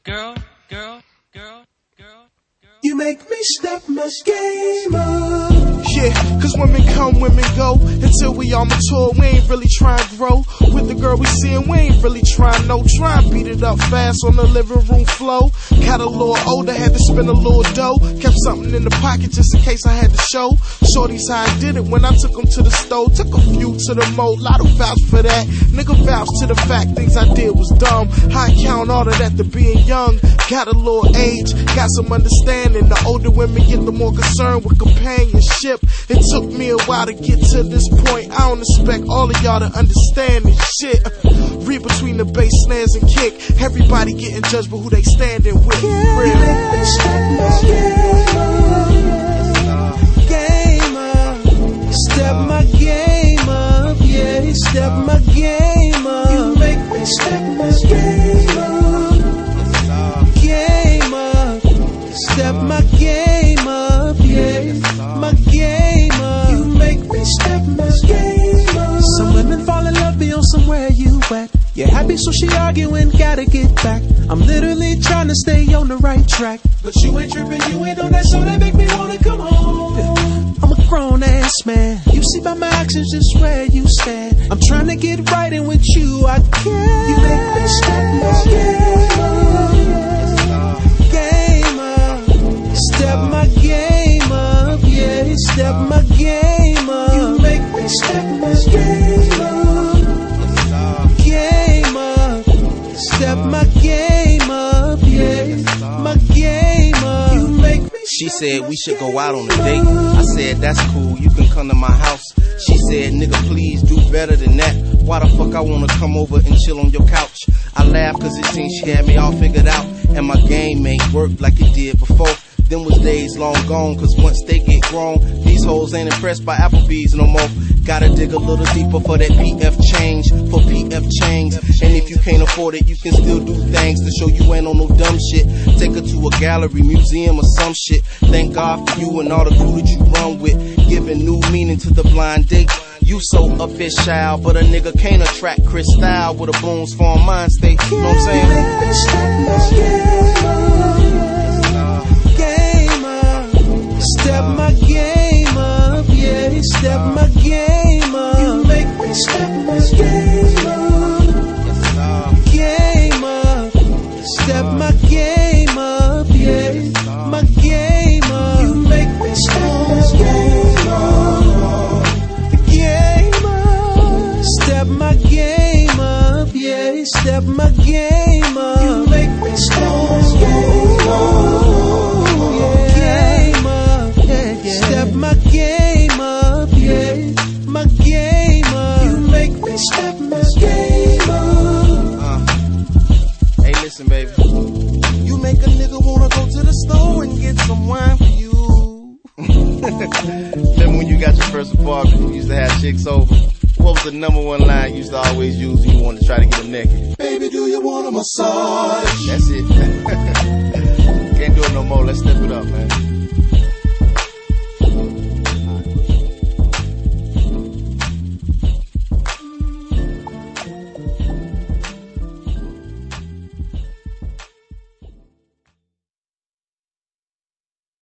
You make me step my game up. Yeah, cause women come, women go. Until we all mature, we ain't really trying to grow. With the girl we seein', we ain't really trying, no. Try and beat it up fast on the living room floor. Got a little older, had to spend a little dough. Kept something in the pocket just in case I had to show. Shorty's how I did it when I took them to the stove. Took a few to the mold, lot of vouch for that. Nigga vouch to the fact things I did was dumb. I count all of that to being young. Got a little age, got some understanding. The older women get, the more concerned with companionship. It took me a while to get to this point. I don't expect all of y'all to understand this shit. Read between the bass, snares, and kick. Everybody getting judged by who they standing with. Real. Game up. Step my game up. Yeah, step my game up. You make me step my game up. Game up. Step my game up. Yeah, my game up. You make me step my game up. Some women fall in love beyond somewhere you at. You're happy, so she arguing, gotta get back. I'm literally trying to stay on the right track. But you ain't tripping, you ain't on that, so that make me wanna come home. I'm a grown ass man. You see by my actions just where you stand. I'm trying to get right in with you, I can't. You make me step my game up. Step my game up, yeah, step my game up. You make me step my game up. Step my game up, yeah, my game up. You make me. She said we should go out on a date. I said that's cool, you can come to my house. She said nigga please do better than that. Why the fuck I wanna come over and chill on your couch? I laughed cause it seemed she had me all figured out. And my game ain't worked like it did before. Them was days long gone, cause once they get grown, these hoes ain't impressed by Applebee's no more. Gotta dig a little deeper for that PF change, for PF change. And if you can't afford it, you can still do things to show you ain't on no dumb shit. Take her to a gallery, museum or some shit. Thank God for you and all the crew that you run with. Giving new meaning to the blind date. You so official, but a nigga can't attract Chris style with a Boone's Farm mind state. You know what I'm saying? Step my game up, yeah, step my game up. You make me step my game up. Game up. Step my game up, yeah, my game up. You make me step my game up. Game up. Step my game up, yeah, step my game up. You make me step my game up. Step my game up, yeah, my game up. You make me step my game up. Hey, listen, baby. You make a nigga wanna go to the store and get some wine for you. Remember when you got your first apartment, you used to have chicks over? What was the number one line you used to always use when you wanted to try to get them naked? Baby, do you want a massage? That's it. Can't do it no more. Let's step it up, man.